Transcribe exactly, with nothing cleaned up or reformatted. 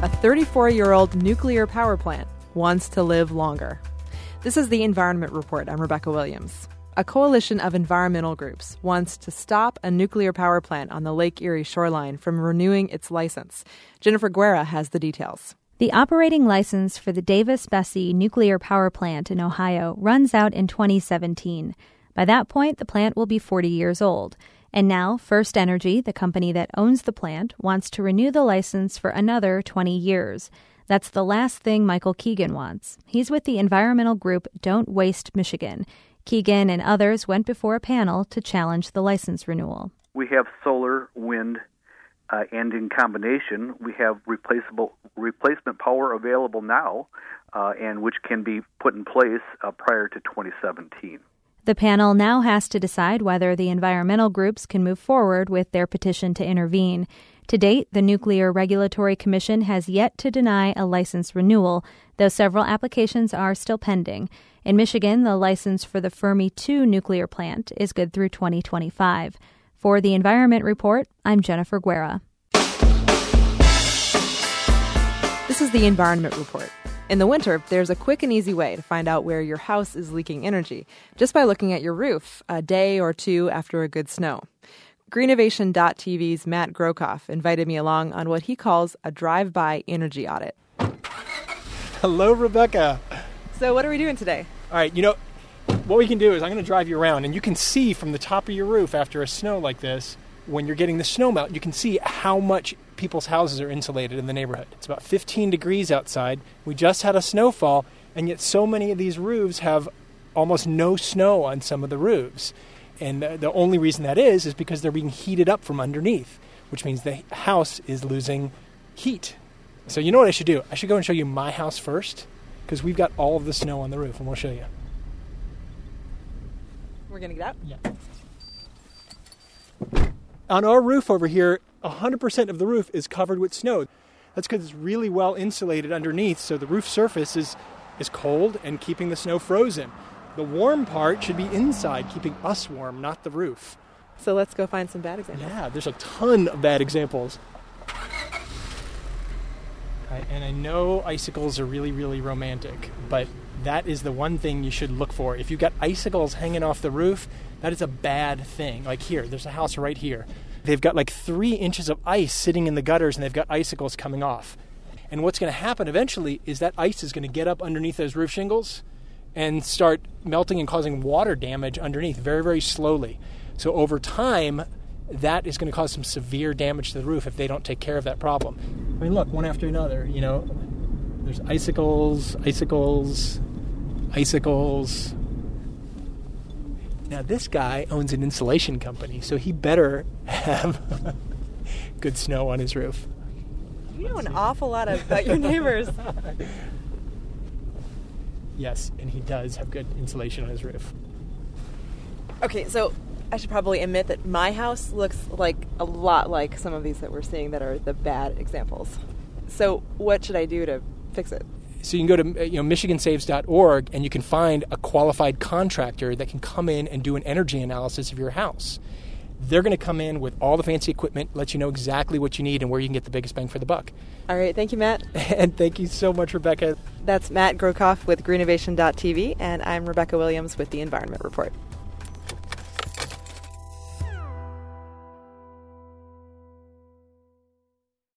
A thirty-four-year-old nuclear power plant wants to live longer. This is the Environment Report. I'm Rebecca Williams. A coalition of environmental groups wants to stop a nuclear power plant on the Lake Erie shoreline from renewing its license. Jennifer Guerra has the details. The operating license for the Davis-Besse nuclear power plant in Ohio runs out in twenty seventeen. By that point, the plant will be forty years old. And now, First Energy, the company that owns the plant, wants to renew the license for another twenty years. That's the last thing Michael Keegan wants. He's with the environmental group Don't Waste Michigan. Keegan and others went before a panel to challenge the license renewal. We have solar, wind, uh, and in combination, we have replaceable replacement power available now, uh, and which can be put in place uh, prior to twenty seventeen. The panel now has to decide whether the environmental groups can move forward with their petition to intervene. To date, the Nuclear Regulatory Commission has yet to deny a license renewal, though several applications are still pending. In Michigan, the license for the Fermi two nuclear plant is good through twenty twenty-five. For the Environment Report, I'm Jennifer Guerra. This is the Environment Report. In the winter, there's a quick and easy way to find out where your house is leaking energy, just by looking at your roof a day or two after a good snow. Greenovation dot T V's Matt Grokoff invited me along on what he calls a drive-by energy audit. Hello, Rebecca. So what are we doing today? All right, you know, what we can do is I'm going to drive you around, and you can see from the top of your roof after a snow like this, when you're getting the snow melt, you can see how much people's houses are insulated in the neighborhood. It's about fifteen degrees outside. We just had a snowfall, and yet so many of these roofs have almost no snow on some of the roofs. And the, the only reason that is is because they're being heated up from underneath, which means the house is losing heat. So you know what I should do? I should go and show you my house first, because we've got all of the snow on the roof, and we'll show you. We're going to get out? Yeah. On our roof over here, one hundred percent of the roof is covered with snow. That's because it's really well insulated underneath, so the roof surface is, is cold and keeping the snow frozen. The warm part should be inside, keeping us warm, not the roof. So let's go find some bad examples. Yeah, there's a ton of bad examples. Right, and I know icicles are really, really romantic, but that is the one thing you should look for. If you've got icicles hanging off the roof, that is a bad thing. Like here, there's a house right here. They've got like three inches of ice sitting in the gutters, and they've got icicles coming off. And what's going to happen eventually is that ice is going to get up underneath those roof shingles and start melting and causing water damage underneath very, very slowly. So over time, that is going to cause some severe damage to the roof if they don't take care of that problem. I mean, look, one after another, you know, there's icicles, icicles, icicles. Now, this guy owns an insulation company, so he better have good snow on his roof. You know an awful lot about your neighbors. Yes, and he does have good insulation on his roof. Okay, so I should probably admit that my house looks like a lot like some of these that we're seeing that are the bad examples. So what should I do to fix it? So you can go to you know michigan saves dot org and you can find a qualified contractor that can come in and do an energy analysis of your house. They're going to come in with all the fancy equipment, let you know exactly what you need and where you can get the biggest bang for the buck. All right. Thank you, Matt. And thank you so much, Rebecca. That's Matt Grokoff with Greenovation dot T V, and I'm Rebecca Williams with the Environment Report.